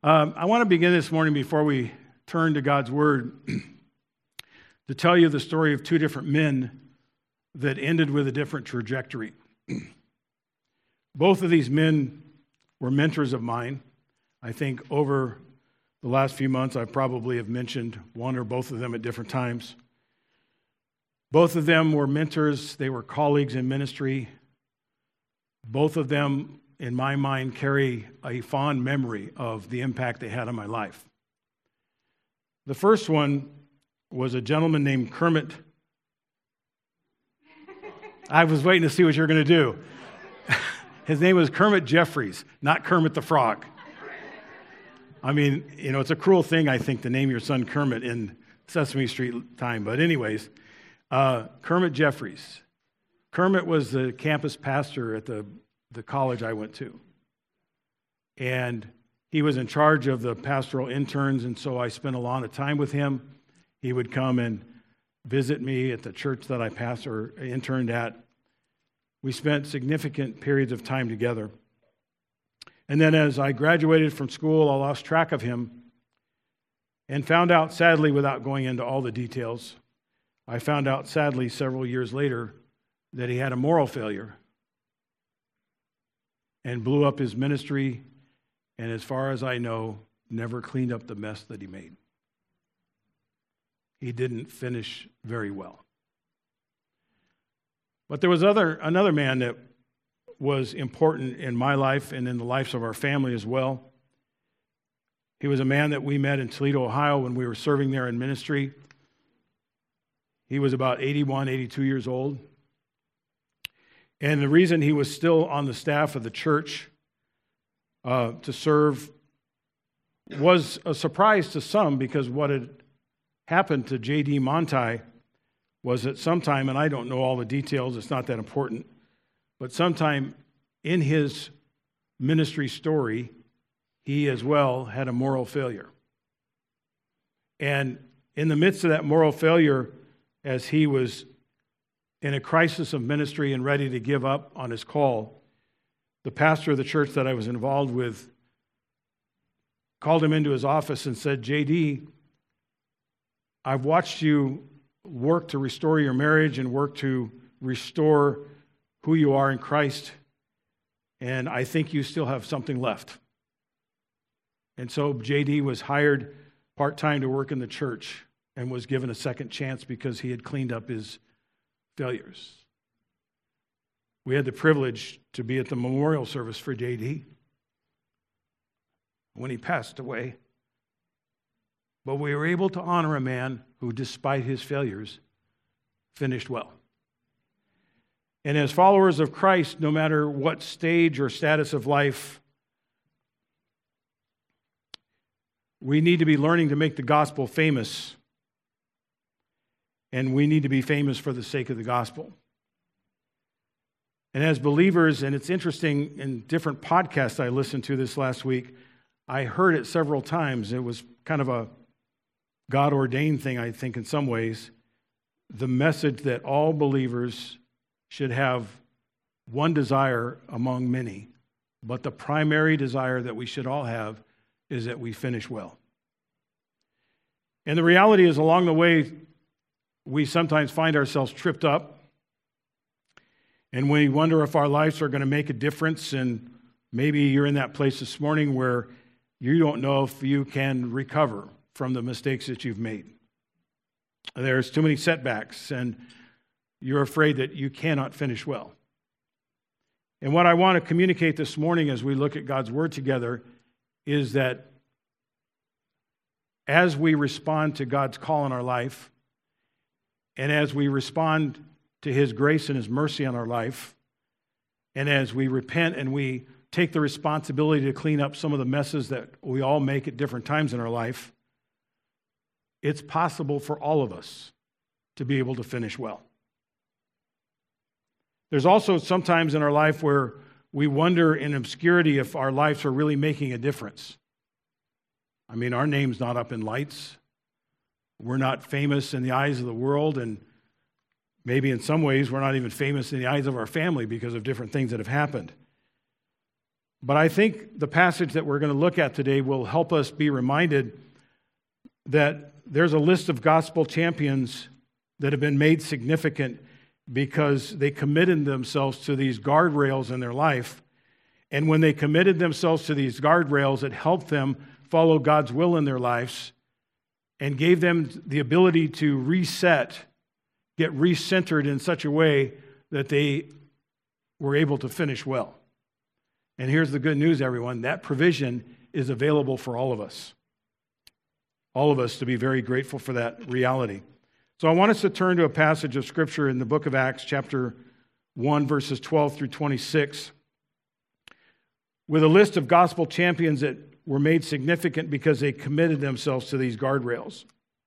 I want to begin this morning before we turn to God's Word to tell you the story of two different men that ended with a different trajectory. Both of these men were mentors of mine. I think over the last few months I probably have mentioned one or both of them at different times. Both of them were mentors. They were colleagues in ministry. Both of them, in my mind, carry a fond memory of the impact they had on my life. The first one was a gentleman named Kermit. I was waiting to see what you were going to do. His name was Kermit Jeffries, not Kermit the Frog. I mean, it's a cruel thing, I think, to name your son Kermit in Sesame Street time. But anyways, Kermit Jeffries. Kermit was the campus pastor at the college I went to. And he was in charge of the pastoral interns, and so I spent a lot of time with him. He would come and visit me at the church that I interned at. We spent significant periods of time together. And then as I graduated from school, I lost track of him and found out, sadly, without going into all the details, I found out, sadly, several years later, that he had a moral failure and blew up his ministry, and as far as I know, never cleaned up the mess that he made. He didn't finish very well. But there was another man that was important in my life and in the lives of our family as well. He was a man that we met in Toledo, Ohio when we were serving there in ministry. He was about 81, 82 years old. And the reason he was still on the staff of the church to serve was a surprise to some, because what had happened to J.D. Monti was that sometime, and I don't know all the details, it's not that important, but sometime in his ministry story, he as well had a moral failure. And in the midst of that moral failure, as he was in a crisis of ministry and ready to give up on his call, the pastor of the church that I was involved with called him into his office and said, "J.D., I've watched you work to restore your marriage and work to restore who you are in Christ, and I think you still have something left." And so J.D. was hired part-time to work in the church and was given a second chance because he had cleaned up his failures. We had the privilege to be at the memorial service for J.D. when he passed away. But we were able to honor a man who, despite his failures, finished well. And as followers of Christ, no matter what stage or status of life, we need to be learning to make the gospel famous. And we need to be famous for the sake of the gospel. And as believers, and it's interesting, in different podcasts I listened to this last week, I heard it several times. It was kind of a God-ordained thing, I think, in some ways. The message that all believers should have one desire among many, but the primary desire that we should all have is that we finish well. And the reality is, along the way, we sometimes find ourselves tripped up, and we wonder if our lives are going to make a difference. And maybe you're in that place this morning where you don't know if you can recover from the mistakes that you've made. There's too many setbacks, and you're afraid that you cannot finish well. And what I want to communicate this morning as we look at God's Word together is that as we respond to God's call in our life, and as we respond to His grace and His mercy on our life, and as we repent and we take the responsibility to clean up some of the messes that we all make at different times in our life, it's possible for all of us to be able to finish well. There's also sometimes in our life where we wonder in obscurity if our lives are really making a difference. I mean, our name's not up in lights. We're not famous in the eyes of the world, and maybe in some ways we're not even famous in the eyes of our family because of different things that have happened. But I think the passage that we're going to look at today will help us be reminded that there's a list of gospel champions that have been made significant because they committed themselves to these guardrails in their life. And when they committed themselves to these guardrails, it helped them follow God's will in their lives and gave them the ability to reset, get recentered in such a way that they were able to finish well. And here's the good news, everyone. That provision is available for all of us. All of us to be very grateful for that reality. So I want us to turn to a passage of Scripture in the book of Acts, chapter 1, verses 12 through 26, with a list of gospel champions that were made significant because they committed themselves to these guardrails.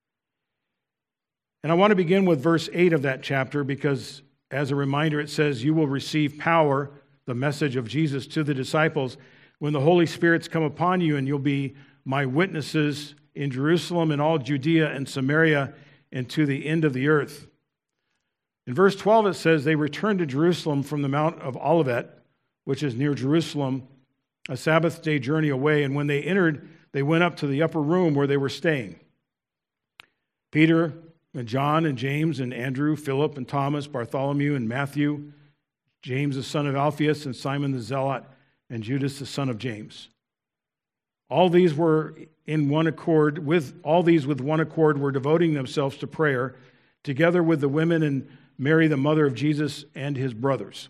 And I want to begin with verse 8 of that chapter because, as a reminder, it says, "You will receive power," the message of Jesus to the disciples, "when the Holy Spirit's come upon you, and you'll be my witnesses in Jerusalem and all Judea and Samaria and to the end of the earth." In verse 12 it says, "They returned to Jerusalem from the Mount of Olivet, which is near Jerusalem, a Sabbath day journey away. And when they entered, they went up to the upper room where they were staying. Peter and John and James and Andrew, Philip and Thomas, Bartholomew and Matthew, James the son of Alphaeus and Simon the Zealot, and Judas the son of James. All these with one accord were devoting themselves to prayer, together with the women and Mary, the mother of Jesus, and his brothers.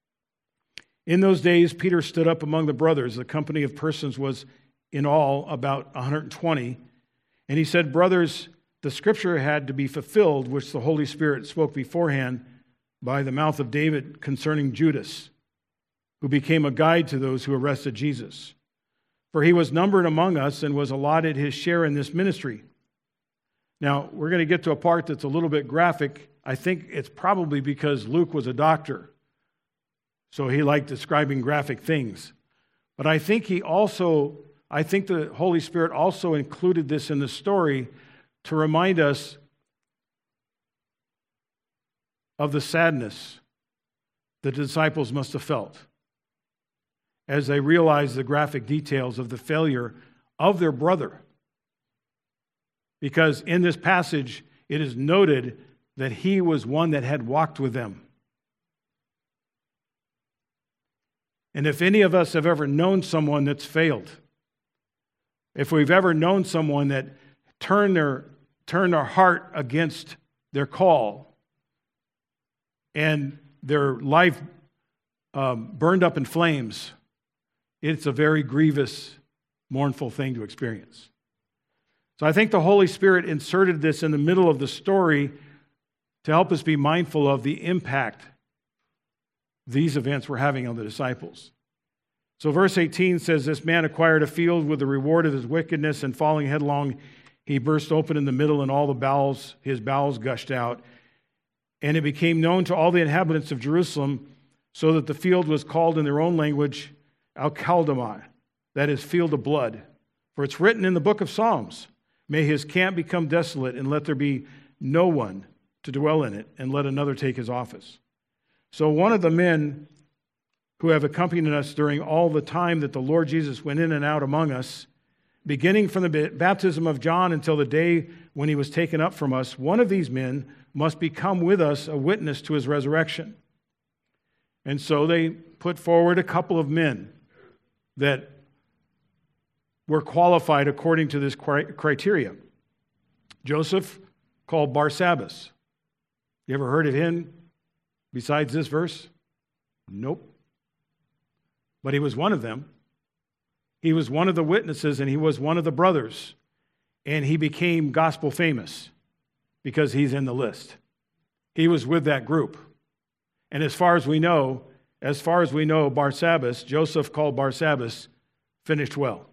In those days, Peter stood up among the brothers. The company of persons was in all about 120. And he said, 'Brothers, the scripture had to be fulfilled, which the Holy Spirit spoke beforehand by the mouth of David concerning Judas, who became a guide to those who arrested Jesus. For he was numbered among us and was allotted his share in this ministry.'" Now, we're going to get to a part that's a little bit graphic. I think it's probably because Luke was a doctor, so he liked describing graphic things. But I think the Holy Spirit also included this in the story to remind us of the sadness the disciples must have felt as they realized the graphic details of the failure of their brother. Because in this passage, it is noted that he was one that had walked with them. And if any of us have ever known someone that's failed, if we've ever known someone that turned their heart against their call and their life burned up in flames, it's a very grievous, mournful thing to experience. So I think the Holy Spirit inserted this in the middle of the story to help us be mindful of the impact these events were having on the disciples. So verse 18 says, "This man acquired a field with the reward of his wickedness, and falling headlong, he burst open in the middle, and all his bowels gushed out. And it became known to all the inhabitants of Jerusalem, so that the field was called in their own language Al-Kaldamah, that is, field of blood. For it's written in the book of Psalms, 'May his camp become desolate, and let there be no one to dwell in it, and let another take his office.'" So one of the men who have accompanied us during all the time that the Lord Jesus went in and out among us, beginning from the baptism of John until the day when he was taken up from us, one of these men must become with us a witness to his resurrection. And so they put forward a couple of men that were qualified according to this criteria. Joseph, called Barsabbas. You ever heard of him besides this verse? Nope. But he was one of them. He was one of the witnesses, and he was one of the brothers. And he became gospel famous because he's in the list. He was with that group. And as far as we know, Barsabbas, Joseph called Barsabbas, finished well.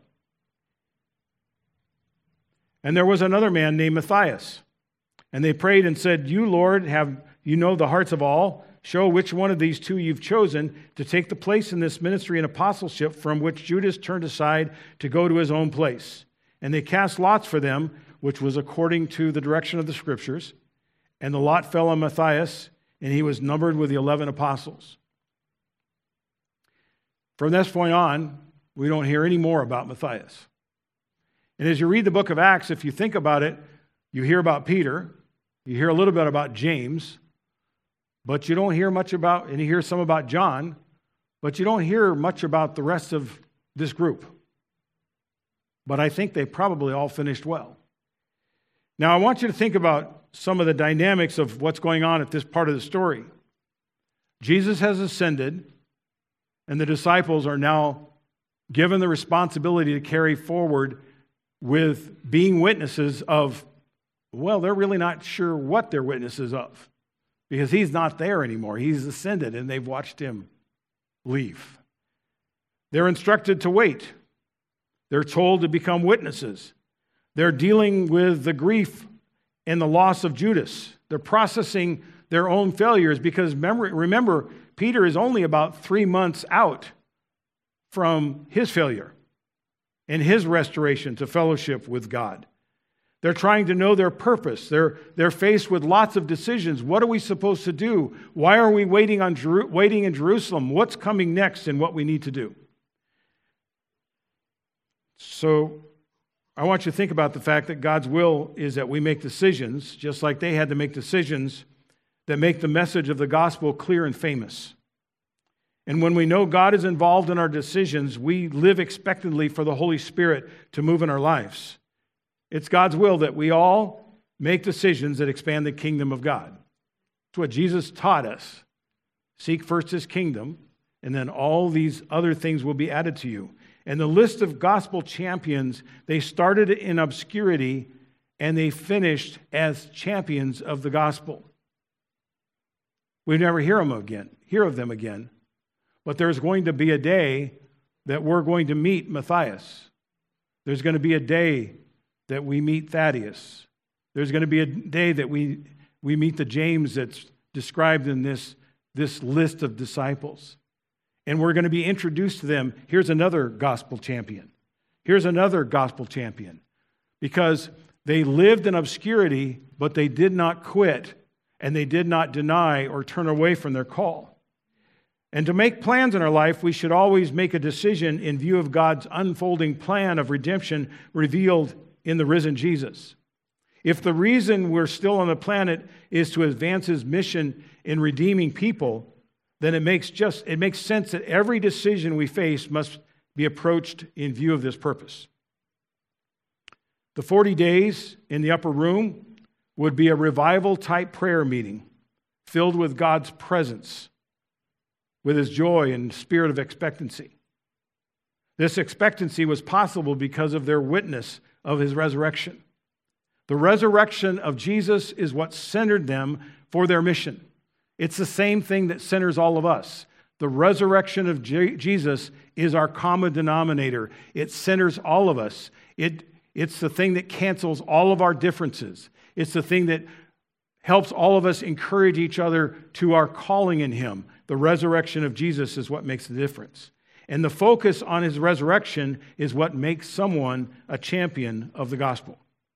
And there was another man named Matthias. And they prayed and said, "You, Lord, you know the hearts of all. Show which one of these two you've chosen to take the place in this ministry and apostleship from which Judas turned aside to go to his own place." And they cast lots for them, which was according to the direction of the Scriptures. And the lot fell on Matthias, and he was numbered with the 11 apostles. From this point on, we don't hear any more about Matthias. And as you read the book of Acts, if you think about it, you hear about Peter, you hear a little bit about James, but you don't hear much about, and you hear some about John, but you don't hear much about the rest of this group. But I think they probably all finished well. Now, I want you to think about some of the dynamics of what's going on at this part of the story. Jesus has ascended, and the disciples are now given the responsibility to carry forward with being witnesses of, well, they're really not sure what they're witnesses of, because he's not there anymore. He's ascended, and they've watched him leave. They're instructed to wait. They're told to become witnesses. They're dealing with the grief and the loss of Judas. They're processing their own failures because remember, Peter is only about 3 months out from his failure and his restoration to fellowship with God. They're trying to know their purpose. They're faced with lots of decisions. What are we supposed to do? Why are we waiting in Jerusalem? What's coming next and what we need to do? So I want you to think about the fact that God's will is that we make decisions, just like they had to make decisions that make the message of the gospel clear and famous. And when we know God is involved in our decisions, we live expectantly for the Holy Spirit to move in our lives. It's God's will that we all make decisions that expand the kingdom of God. That's what Jesus taught us. Seek first his kingdom, and then all these other things will be added to you. And the list of gospel champions, they started in obscurity and they finished as champions of the gospel. We never hear of them again. But there's going to be a day that we're going to meet Matthias. There's going to be a day that we meet Thaddeus. There's going to be a day that we meet the James that's described in this list of disciples. And we're going to be introduced to them. Here's another gospel champion. Here's another gospel champion. Because they lived in obscurity, but they did not quit, and they did not deny or turn away from their call. And to make plans in our life, we should always make a decision in view of God's unfolding plan of redemption revealed in the risen Jesus. If the reason we're still on the planet is to advance his mission in redeeming people, then it makes sense that every decision we face must be approached in view of this purpose. The 40 days in the upper room would be a revival-type prayer meeting filled with God's presence, with his joy and spirit of expectancy. This expectancy was possible because of their witness of his resurrection. The resurrection of Jesus is what centered them for their mission. It's the same thing that centers all of us. The resurrection of Jesus is our common denominator. It centers all of us. It's the thing that cancels all of our differences. It's the thing that helps all of us encourage each other to our calling in him. The resurrection of Jesus is what makes the difference. And the focus on his resurrection is what makes someone a champion of the gospel.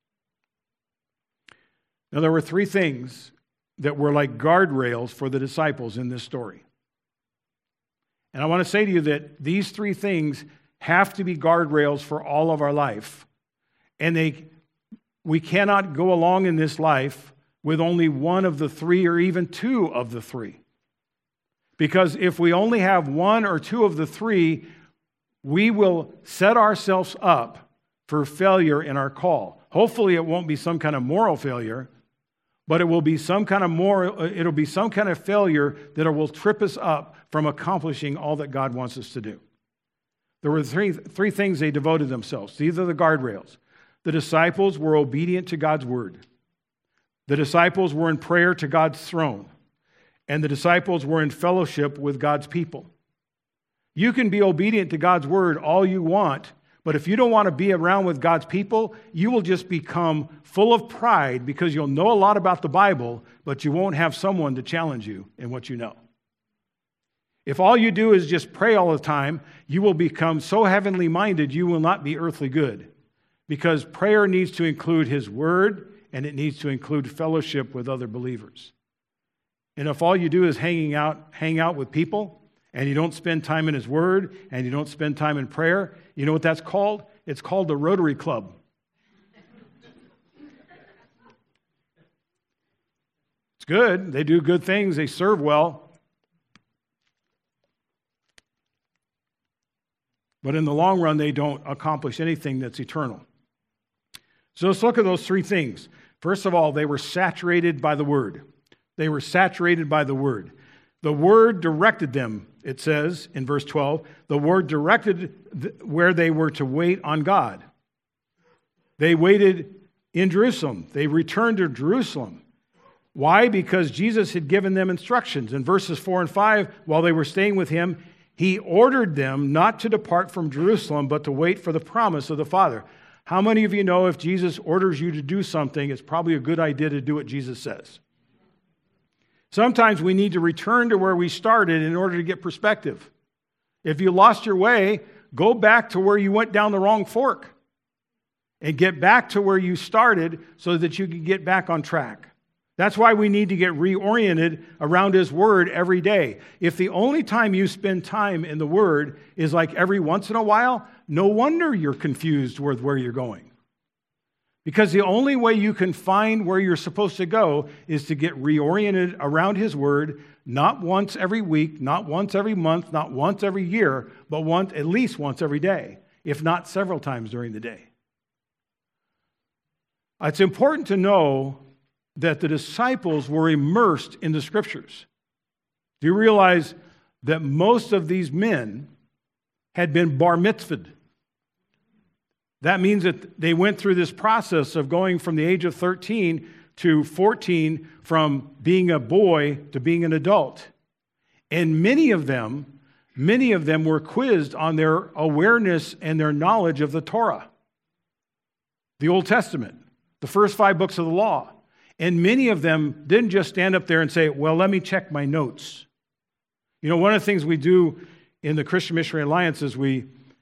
Now, there were 3 things that were like guardrails for the disciples in this story. And I want to say to you that these 3 things have to be guardrails for all of our life. And we cannot go along in this life with only one of the 3 or even 2 of the 3. Because if we only have 1 or 2 of the 3, we will set ourselves up for failure in our call. Hopefully it won't be some kind of moral failure, but it will be some kind of failure that will trip us up from accomplishing all that God wants us to do. There were three things they devoted themselves. These are the guardrails. The disciples were obedient to God's word. The disciples were in prayer to God's throne. And the disciples were in fellowship with God's people. You can be obedient to God's word all you want, but if you don't want to be around with God's people, you will just become full of pride because you'll know a lot about the Bible, but you won't have someone to challenge you in what you know. If all you do is just pray all the time, you will become so heavenly minded you will not be earthly good. Because prayer needs to include his word and it needs to include fellowship with other believers. And if all you do is hang out with people and you don't spend time in His Word, and you don't spend time in prayer, you know what that's called? It's called the Rotary Club. It's good. They do good things. They serve well. But in the long run, they don't accomplish anything that's eternal. So let's look at those three things. First of all, they were saturated by the Word. They were saturated by the Word. The Word directed them, it says in verse 12. The Word directed where they were to wait on God. They waited in Jerusalem. They returned to Jerusalem. Why? Because Jesus had given them instructions. In verses 4 and 5, while they were staying with Him, He ordered them not to depart from Jerusalem, but to wait for the promise of the Father. How many of you know if Jesus orders you to do something, it's probably a good idea to do what Jesus says? Sometimes we need to return to where we started in order to get perspective. If you lost your way, go back to where you went down the wrong fork and get back to where you started so that you can get back on track. That's why we need to get reoriented around His Word every day. If the only time you spend time in the Word is like every once in a while, no wonder you're confused with where you're going. Because the only way you can find where you're supposed to go is to get reoriented around His Word, not once every week, not once every month, not once every year, but at least once every day, if not several times during the day. It's important to know that the disciples were immersed in the Scriptures. Do you realize that most of these men had been bar mitzvahed? That means that they went through this process of going from the age of 13 to 14, from being a boy to being an adult. And many of them were quizzed on their awareness and their knowledge of the Torah, the Old Testament, the first 5 books of the law. And many of them didn't just stand up there and say, well, let me check my notes. You know, one of the things we do in the Christian Missionary Alliance is we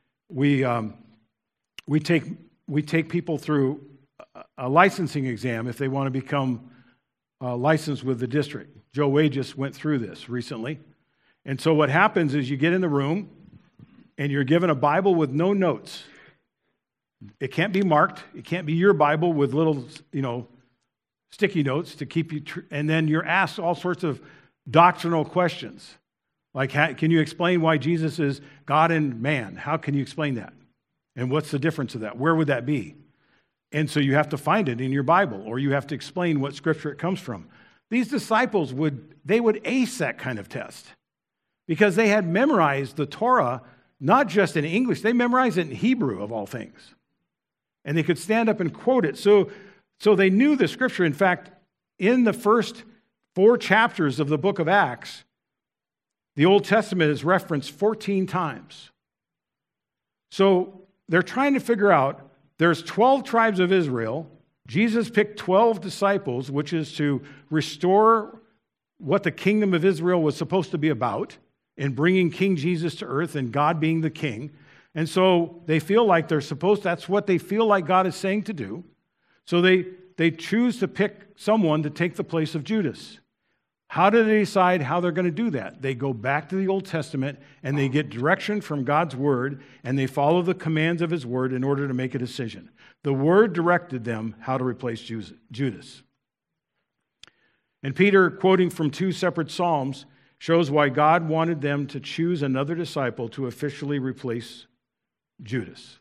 take people through a licensing exam if they want to become licensed with the district. Joe Wade just went through this recently. And so what happens is you get in the room and you're given a Bible with no notes. It can't be marked. It can't be your Bible with little, sticky notes to keep you, and then you're asked all sorts of doctrinal questions. Like, can you explain why Jesus is God and man? How can you explain that? And what's the difference of that? Where would that be? And so you have to find it in your Bible, or you have to explain what scripture it comes from. These disciples would ace that kind of test because they had memorized the Torah, not just in English, they memorized it in Hebrew of all things. And they could stand up and quote it. So they knew the scripture. In fact, in the first 4 chapters of the book of Acts, the Old Testament is referenced 14 times. So they're trying to figure out, there's 12 tribes of Israel. Jesus picked 12 disciples, which is to restore what the kingdom of Israel was supposed to be about, in bringing King Jesus to earth and God being the king. And so they feel like that's what they feel like God is saying to do. So they choose to pick someone to take the place of Judas. How do they decide how they're going to do that? They go back to the Old Testament and they get direction from God's word and they follow the commands of his word in order to make a decision. The word directed them how to replace Judas. And Peter, quoting from 2 separate Psalms, shows why God wanted them to choose another disciple to officially replace Judas.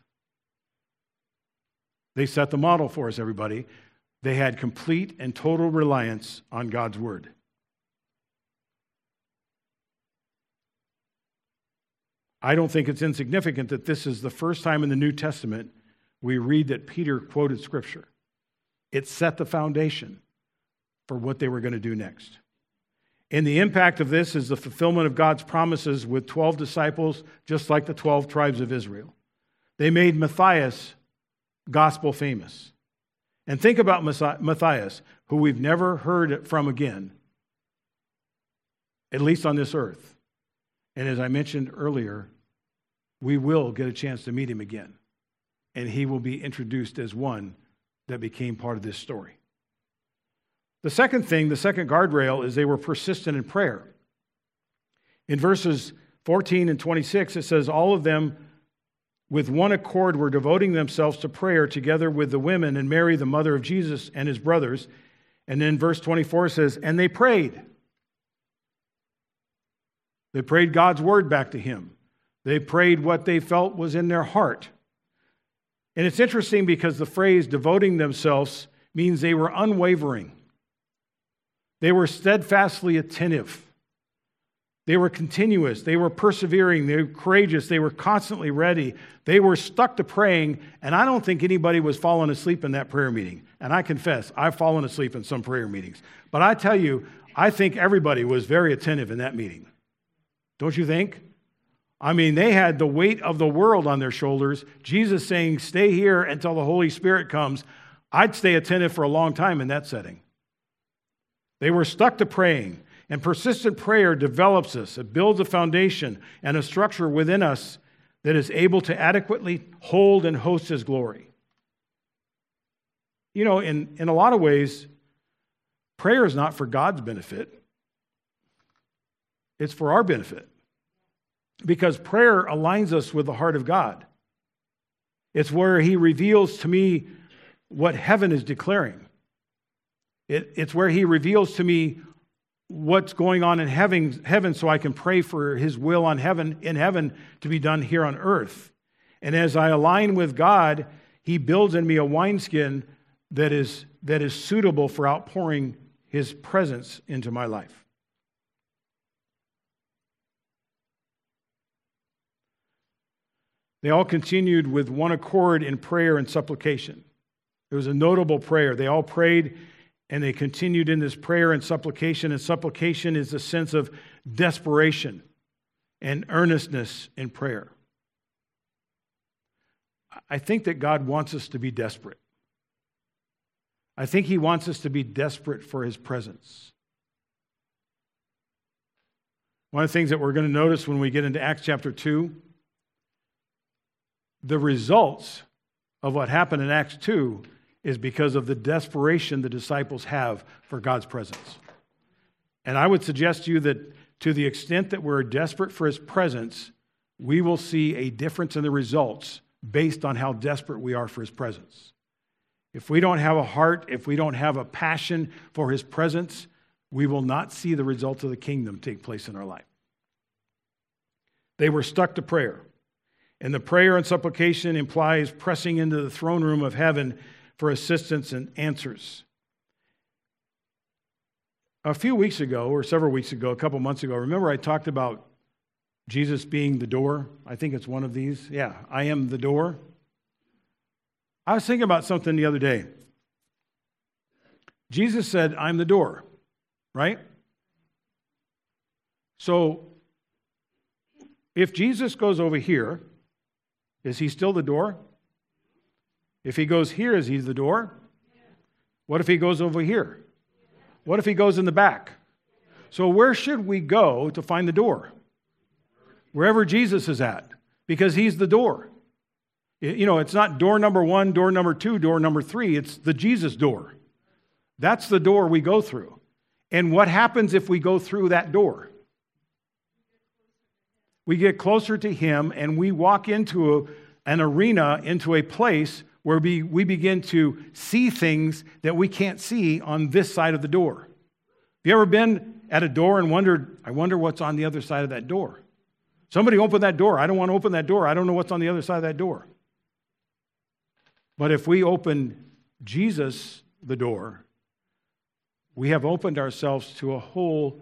They set the model for us, everybody. They had complete and total reliance on God's word. I don't think it's insignificant that this is the first time in the New Testament we read that Peter quoted Scripture. It set the foundation for what they were going to do next. And the impact of this is the fulfillment of God's promises with 12 disciples, just like the 12 tribes of Israel. They made Matthias gospel famous. And think about Matthias, who we've never heard from again, at least on this earth. And as I mentioned earlier, we will get a chance to meet him again. And he will be introduced as one that became part of this story. The second guardrail, is they were persistent in prayer. In verses 14 and 26, it says, all of them with one accord were devoting themselves to prayer together with the women and Mary, the mother of Jesus, and his brothers. And then verse 24 says, and they prayed. They prayed God's word back to him. They prayed what they felt was in their heart. And it's interesting because the phrase devoting themselves means they were unwavering. They were steadfastly attentive. They were continuous. They were persevering. They were courageous. They were constantly ready. They were stuck to praying, and I don't think anybody was falling asleep in that prayer meeting. And I confess, I've fallen asleep in some prayer meetings. But I tell you, I think everybody was very attentive in that meeting. Don't you think? I mean, they had the weight of the world on their shoulders. Jesus saying, stay here until the Holy Spirit comes. I'd stay attentive for a long time in that setting. They were stuck to praying. And persistent prayer develops us. It builds a foundation and a structure within us that is able to adequately hold and host his glory. You know, in a lot of ways, prayer is not for God's benefit. It's for our benefit. Because prayer aligns us with the heart of God. It's where he reveals to me what heaven is declaring. It's where he reveals to me what's going on in heaven so I can pray for his will in heaven to be done here on earth. And as I align with God, he builds in me a wineskin that is suitable for outpouring his presence into my life. They all continued with one accord in prayer and supplication. It was a notable prayer. They all prayed and they continued in this prayer and supplication. And supplication is a sense of desperation and earnestness in prayer. I think that God wants us to be desperate. I think he wants us to be desperate for his presence. One of the things that we're going to notice when we get into Acts chapter 2, the results of what happened in Acts 2 is because of the desperation the disciples have for God's presence. And I would suggest to you that to the extent that we're desperate for his presence, we will see a difference in the results based on how desperate we are for his presence. If we don't have a heart, if we don't have a passion for his presence, we will not see the results of the kingdom take place in our life. They were stuck to prayer. And the prayer and supplication implies pressing into the throne room of heaven for assistance and answers. A few weeks ago, or several weeks ago, a couple months ago, remember I talked about Jesus being the door? I think it's one of these. Yeah, I am the door. I was thinking about something the other day. Jesus said, I'm the door, right? So, if Jesus goes over here, is he still the door? If he goes here, is he the door? What if he goes over here? What if he goes in the back? So where should we go to find the door? Wherever Jesus is at, because he's the door. You know, it's not door number 1, door number 2, door number 3. It's the Jesus door. That's the door we go through. And what happens if we go through that door? We get closer to him and we walk into an arena, into a place where we begin to see things that we can't see on this side of the door. Have you ever been at a door and wondered, I wonder what's on the other side of that door? Somebody open that door. I don't want to open that door. I don't know what's on the other side of that door. But if we open Jesus, the door, we have opened ourselves to a whole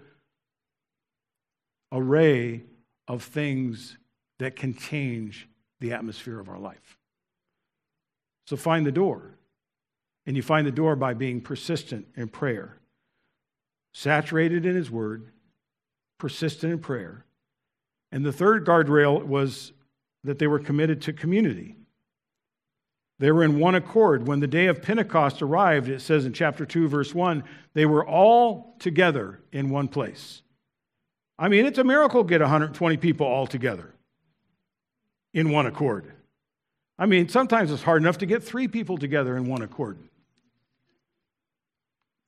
array of things that can change the atmosphere of our life. So find the door. And you find the door by being persistent in prayer, saturated in his word, persistent in prayer. And the third guardrail was that they were committed to community. They were in one accord. When the day of Pentecost arrived, it says in chapter 2, verse 1, they were all together in one place. I mean, it's a miracle to get 120 people all together in one accord. I mean, sometimes it's hard enough to get 3 people together in one accord.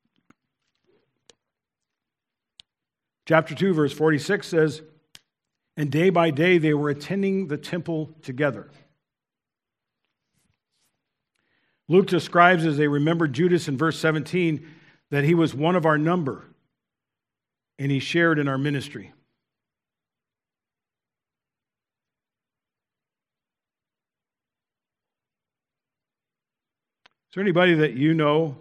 Chapter 2, verse 46 says, And day by day, they were attending the temple together. Luke describes, as they remembered Judas in verse 17, that he was one of our number, and he shared in our ministry. Is there anybody that you know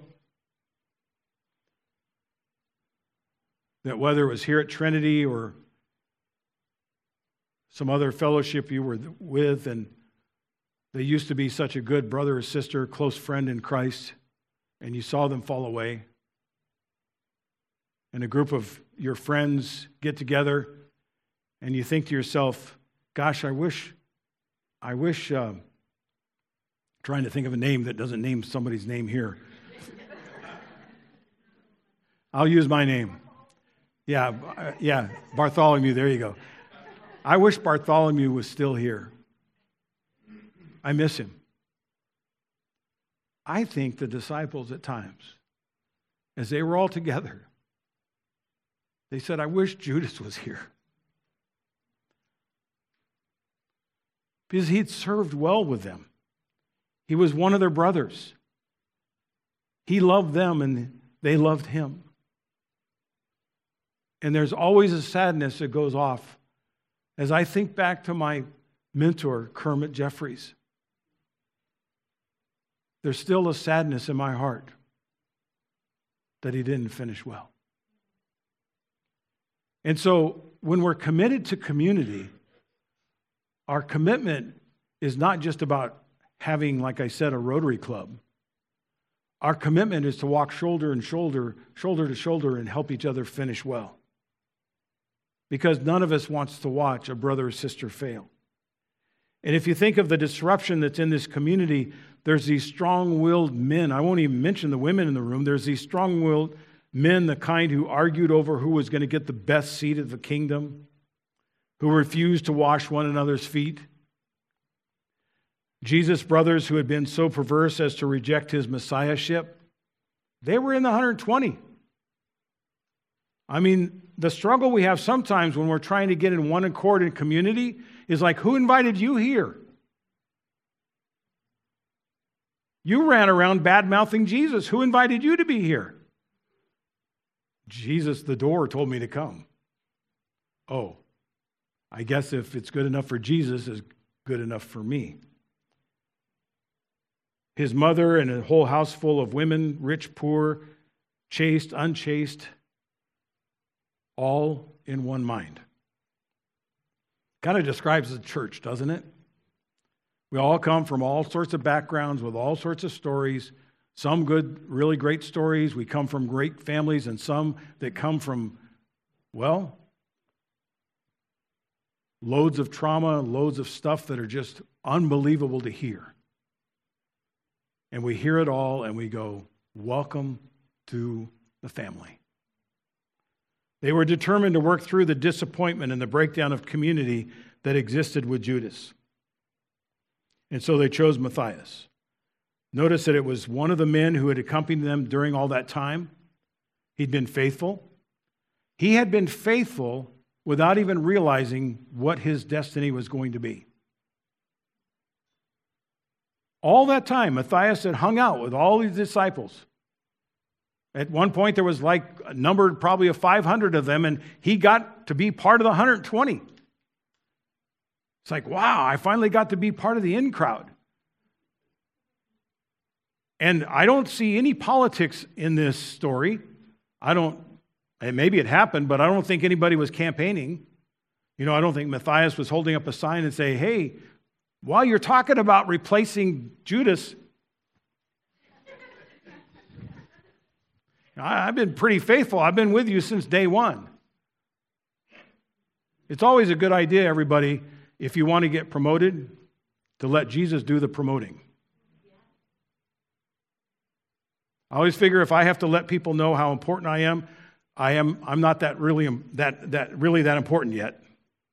that, whether it was here at Trinity or some other fellowship you were with, and they used to be such a good brother or sister, close friend in Christ, and you saw them fall away? And a group of your friends get together, and you think to yourself, gosh, I wish, trying to think of a name that doesn't name somebody's name here. I'll use my name. Yeah, Bartholomew, there you go. I wish Bartholomew was still here. I miss him. I think the disciples at times, as they were all together, they said, I wish Judas was here. Because he'd served well with them. He was one of their brothers. He loved them and they loved him. And there's always a sadness that goes off as I think back to my mentor, Kermit Jeffries. There's still a sadness in my heart that he didn't finish well. And so when we're committed to community, our commitment is not just about having, like I said, a Rotary Club. Our commitment is to walk shoulder to shoulder, and help each other finish well. Because none of us wants to watch a brother or sister fail. And if you think of the disruption that's in this community, there's these strong-willed men. I won't even mention the women in the room. There's these strong-willed men, the kind who argued over who was going to get the best seat of the kingdom, who refused to wash one another's feet. Jesus' brothers who had been so perverse as to reject his messiahship, they were in the 120. I mean, the struggle we have sometimes when we're trying to get in one accord in community is like, who invited you here? You ran around bad-mouthing Jesus. Who invited you to be here? Jesus, the door, told me to come. Oh, I guess if it's good enough for Jesus, it's good enough for me. His mother and a whole house full of women, rich, poor, chaste, unchaste, all in one mind. Kind of describes the church, doesn't it? We all come from all sorts of backgrounds with all sorts of stories. Some good, really great stories. We come from great families, and some that come from, well, loads of trauma, loads of stuff that are just unbelievable to hear. And we hear it all and we go, welcome to the family. They were determined to work through the disappointment and the breakdown of community that existed with Judas. And so they chose Matthias. Notice that it was one of the men who had accompanied them during all that time. He'd been faithful. He had been faithful without even realizing what his destiny was going to be. All that time, Matthias had hung out with all these disciples. At one point, there was like numbered probably of 500 of them, and he got to be part of the 120. It's like, wow, I finally got to be part of the in crowd. And I don't see any politics in this story. And maybe it happened, but I don't think anybody was campaigning. I don't think Matthias was holding up a sign and say, hey, while you're talking about replacing Judas, I've been pretty faithful. I've been with you since day one. It's always a good idea, everybody, if you want to get promoted, to let Jesus do the promoting. I always figure if I have to let people know how important I'm not that really that important yet.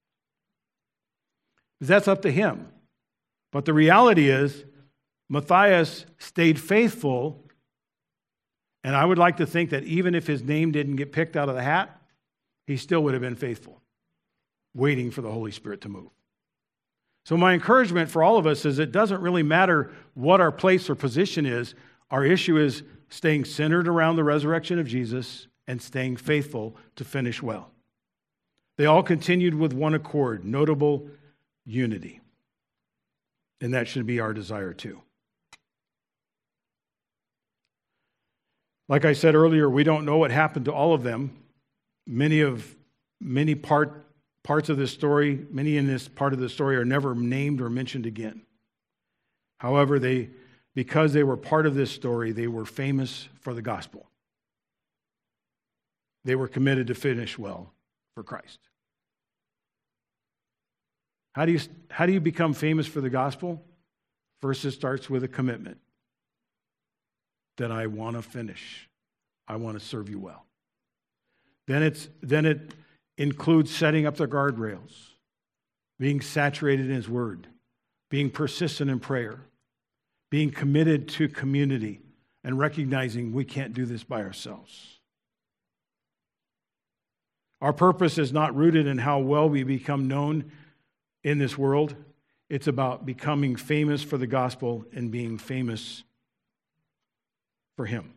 Because that's up to him. But the reality is, Matthias stayed faithful, and I would like to think that even if his name didn't get picked out of the hat, he still would have been faithful. waiting for the Holy Spirit to move. So my encouragement for all of us is it doesn't really matter what our place or position is. Our issue is staying centered around the resurrection of Jesus and staying faithful to finish well. They all continued with one accord, notable unity. And that should be our desire too. Like I said earlier, we don't know what happened to all of them. Many parts of this story, many in this part of the story are never named or mentioned again. However, because they were part of this story, they were famous for the gospel. They were committed to finish well for Christ. How do you become famous for the gospel? First, it starts with a commitment that I want to finish. I want to serve you well. Then it includes setting up the guardrails, being saturated in His Word, being persistent in prayer, being committed to community, and recognizing we can't do this by ourselves. Our purpose is not rooted in how well we become known in this world. It's about becoming famous for the gospel and being famous for Him.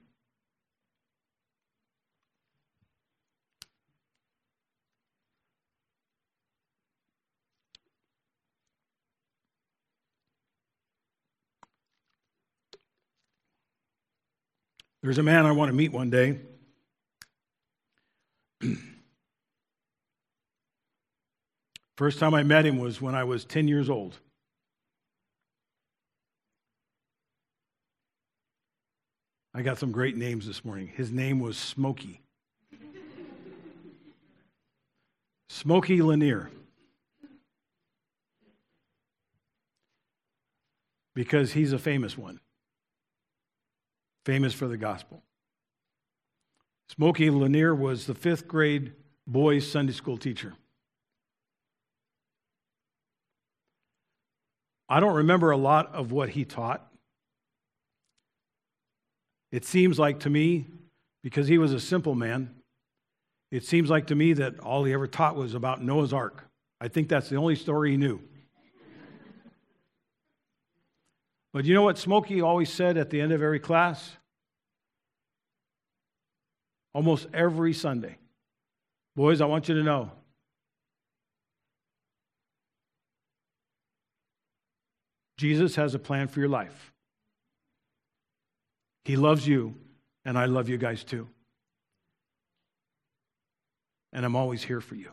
There's a man I want to meet one day. First time I met him was when I was 10 years old. I got some great names this morning. His name was Smokey. Smokey Lanier. Because he's a famous one. Famous for the gospel. Smokey Lanier was the 5th grade boys' Sunday school teacher. I don't remember a lot of what he taught. It seems like to me, because he was a simple man, it seems like to me that all he ever taught was about Noah's Ark. I think that's the only story he knew. But you know what Smokey always said at the end of every class? Almost every Sunday. Boys, I want you to know, Jesus has a plan for your life. He loves you, and I love you guys too. And I'm always here for you.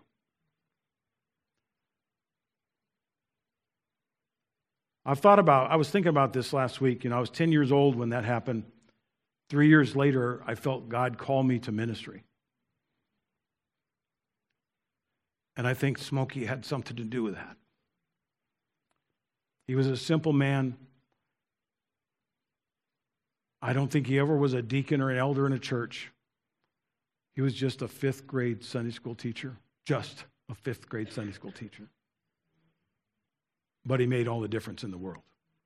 I was thinking about this last week. I was 10 years old when that happened. 3 years later, I felt God call me to ministry. And I think Smokey had something to do with that. He was a simple man. I don't think he ever was a deacon or an elder in a church. He was just a 5th grade Sunday school teacher. Just a 5th grade Sunday school teacher. But he made all the difference in the world.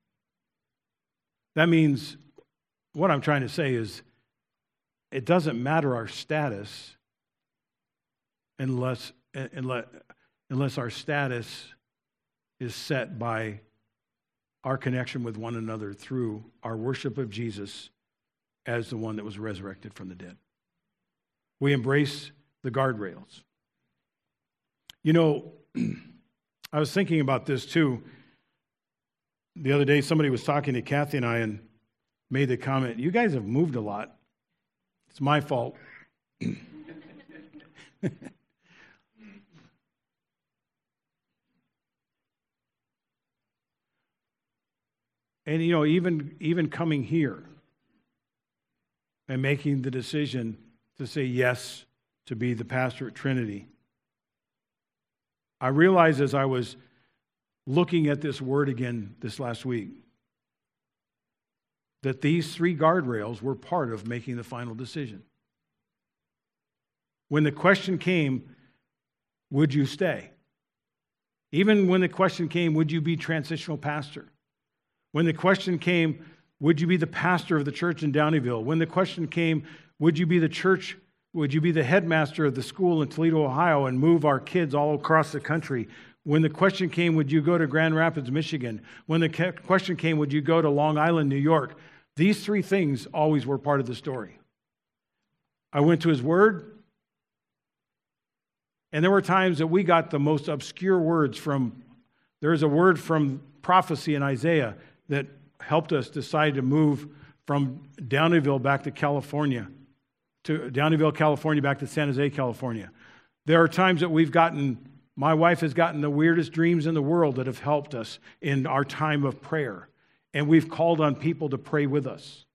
That means, what I'm trying to say is, it doesn't matter our status unless our status is set by our connection with one another through our worship of Jesus as the one that was resurrected from the dead. We embrace the guardrails. I was thinking about this too. The other day, somebody was talking to Kathy and I and made the comment, you guys have moved a lot. It's my fault. And even coming here and making the decision to say yes to be the pastor at Trinity, I realized as I was looking at this word again this last week that these 3 guardrails were part of making the final decision. When the question came, would you stay? Even when the question came, would you be transitional pastor? When the question came, would you be the pastor of the church in Downeyville? When the question came, would you be the church Would you be the headmaster of the school in Toledo, Ohio, and move our kids all across the country? When the question came, would you go to Grand Rapids, Michigan? When the question came, would you go to Long Island, New York? These three things always were part of the story. I went to his word, and there were times that we got the most obscure words from, there's a word from prophecy in Isaiah that helped us decide to move from Downeyville back to California, to Downeyville, California, back to San Jose, California. There are times that my wife has gotten the weirdest dreams in the world that have helped us in our time of prayer. And we've called on people to pray with us.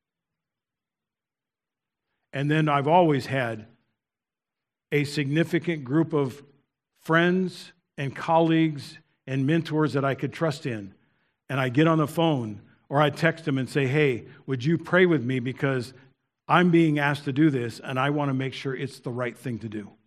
And then I've always had a significant group of friends and colleagues and mentors that I could trust in. And I get on the phone or I text them and say, hey, would you pray with me because I'm being asked to do this and I want to make sure it's the right thing to do.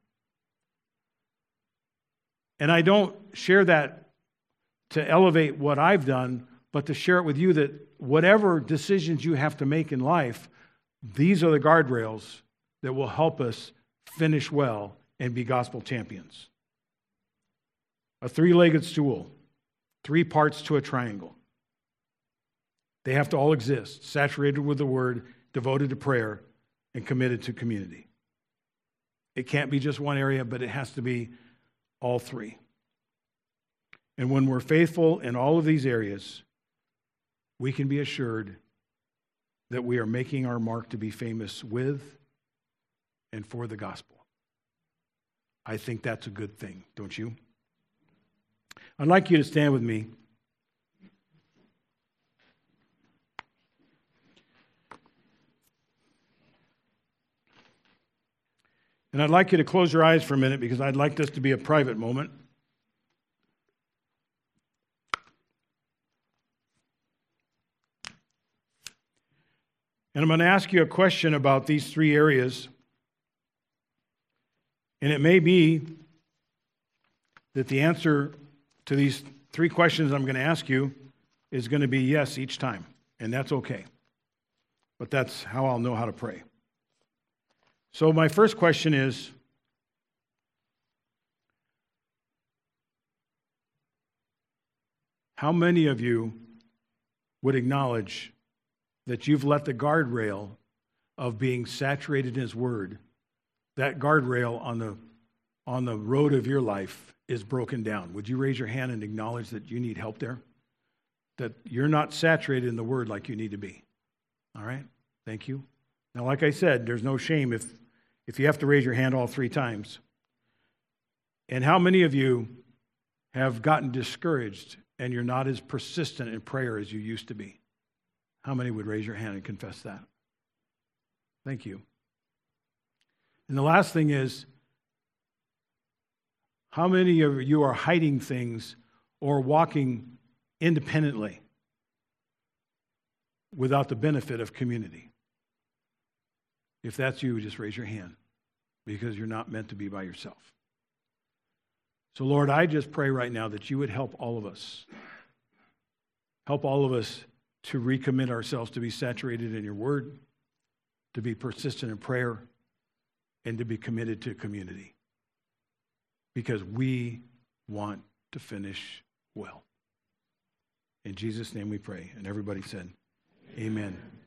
And I don't share that to elevate what I've done, but to share it with you that whatever decisions you have to make in life, these are the guardrails that will help us finish well and be gospel champions. A three-legged stool, 3 parts to a triangle. They have to all exist, saturated with the word, devoted to prayer, and committed to community. It can't be just one area, but it has to be all 3. And when we're faithful in all of these areas, we can be assured that we are making our mark to be famous with and for the gospel. I think that's a good thing, don't you? I'd like you to stand with me. And I'd like you to close your eyes for a minute because I'd like this to be a private moment. And I'm going to ask you a question about these 3 areas. And it may be that the answer to these 3 questions I'm going to ask you is going to be yes each time. And that's okay. But that's how I'll know how to pray. So my first question is, how many of you would acknowledge that you've let the guardrail of being saturated in His Word, that guardrail on the road of your life is broken down? Would you raise your hand and acknowledge that you need help there? That you're not saturated in the Word like you need to be. All right? Thank you. Now, like I said, there's no shame if you have to raise your hand all 3 times. And how many of you have gotten discouraged and you're not as persistent in prayer as you used to be? How many would raise your hand and confess that? Thank you. And the last thing is, how many of you are hiding things or walking independently without the benefit of community? If that's you, just raise your hand because you're not meant to be by yourself. So, Lord, I just pray right now that you would help all of us. Help all of us to recommit ourselves to be saturated in your word, to be persistent in prayer, and to be committed to community. Because we want to finish well. In Jesus' name we pray. And everybody said, amen.